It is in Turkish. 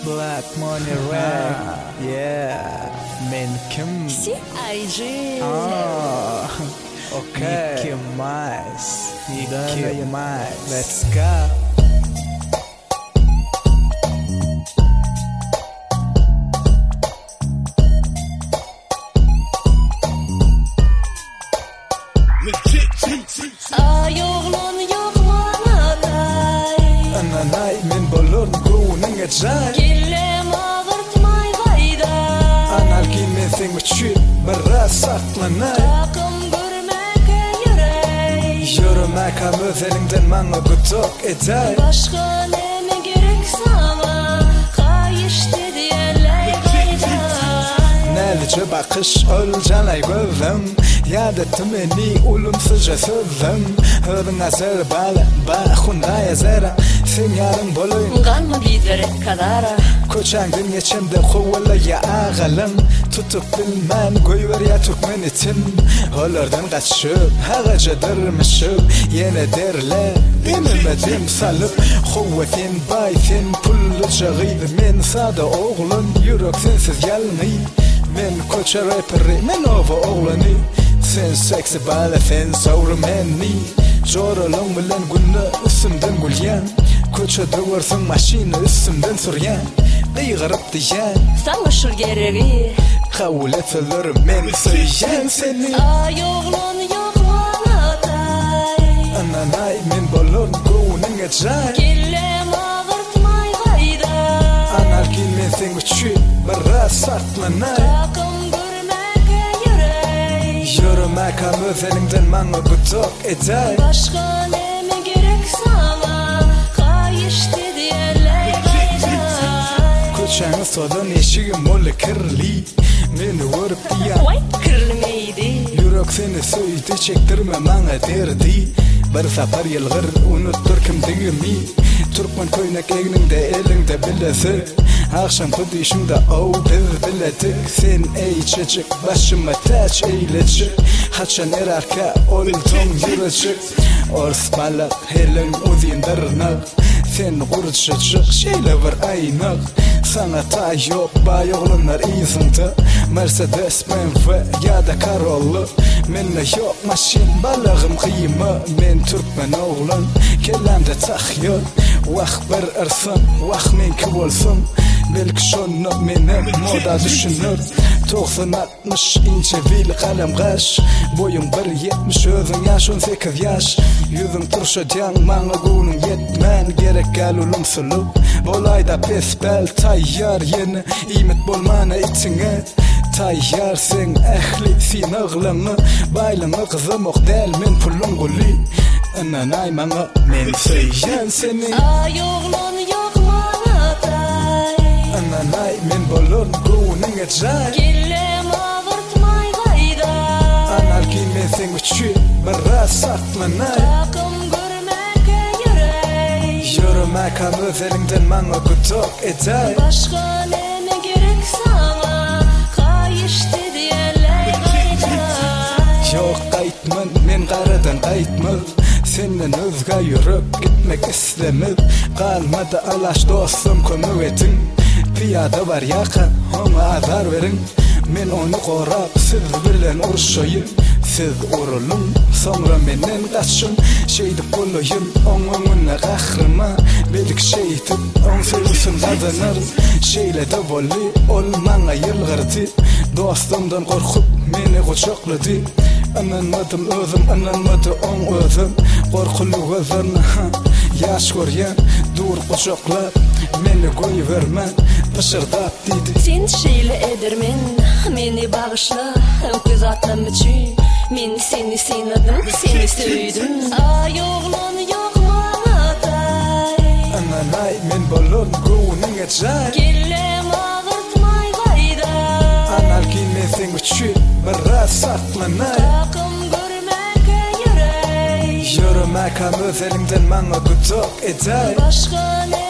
Black Money Rag. Yeah. Men kim? CIG. Okay. Nicki mais. Nicki mais. Let's go. Ay oğlan yok manatay. Ananay men bolur gouning a jay. Gillem ağırtmay gayda. Anal giymesin üçün barra saklanay. Takım görmeke yürey. Yürümek ham özelinden bana gutok etay. Başka ne mi gerek sana? Kayış dedi yerley gayda. Nelice bakış olcanay gözüm. Yadetim eni ulumsuzca sözüm. Hırın azır bala Hyundai zera. Sen yarın boluyun Kalma bizlere kadara. Koçangın geçimde kuvvela ya ağalım. Tutup bilmen koyver ya tukmen itin. Olardan kaçıp ağaca dırmışıp. Yine derler dememedim salıp. Kuvvetin baytin pullu çağıydı. Men sada oğlun yürek sensiz yalnı. Men koça raperi men ova oğlanı. Sen seksi bala sen savru menni. Joralong bilen günü üstümden gülyen. Koça döversin maşini üstümden süryen. Kıygırıp diyen Sana şu gereği. Kavul etseler men söyleyen seni. Ay oğlan yok manatay. Ananay men bolur gouning a jay. Gillem ağırtmay gayda. Anal giymesin üçün barra saklanay. Takım görmeke yürey. Yürümek ham özelinden bana gutok etay. Başka ne mi gerek sana? Kayış dedi yerley gayda. Koçanı sodan eşiğim ol kirli. Meni vurup diyen Vay kırılmaydı. Yürek seni söyti çektirme bana derdi. Bir sefer yılgır unuttur kimdigimi. Türkmen koynak egninde elinde bilesi. Akşam kudişimde o biz biledik. Sen ey çocuk başıma taç eylecek. Haçan erarka oldun yürücük. Ors balak helin uzindirnak. Sen gurçacık şeyle var aynak. Sana ta yok bay oğlanlar izinde. Mercedes BMW ya da Karollu. Menne yok maşin balığım kıyma. Men Türkmen oğlan kelamda tahyol. Vah bir ırsın vah men ki olsun. Belki şunu menem moda düşünür. 90-60 ince bil kalem kaş. Boyum 1.70 özün yaş 18 yaş. Yüzüm turşa can bana gunun yetmen. Gerek gel ulumsulup bolayda pesbel tayyar yeni. İmet bolmana içine tayyar sen ehli sin ağlını. Baylını kızım ok del men pullun gulli. Ananay bana men söyleyen seni. Ay oğlan yok manatay. Ananay men bolur gouning a jay. Gillem ağırtmay gayda. Anal giymesin üçün barra saklanay. Takım görmeke yürey. Yürümek ham özelinden bana gutok etay. Başka ne mi gerek sana? Kayış dedi yerley gayda. Yok kaytmın men karadan kaytmıl. Senden özga yürüp gitmek istemez. Kalmadı alaş dostum kömür etin. Piyada var yakın ona azar verin. Men onu korap siz bilen uruşayım. Siz urulun sonra menen kaçın. Şeydip olayım onunla kahrıma. Belik şeytip on sevsin kazanır. Şeyle de voli olmana yılgırdı. Dostumdan korkup meni kucakladı. Ananmadım özüm ananmadı on özüm. Korkulu gözün yaş göryen dur kucaklar. Meni koyuvermen pışırdap dedi. Sen şeyle edermen meni bağışla. Göz atlam için men seni senadım seni söyledim. Ay oğlan yok manatay. Ananay men bolur gouning a jay. Gillem ağırtmay gayda. Anal giymesin üçün barra saklanay. Takım görmeke yürey. Yürümek ham özelinden bana gutok etay. Başka ne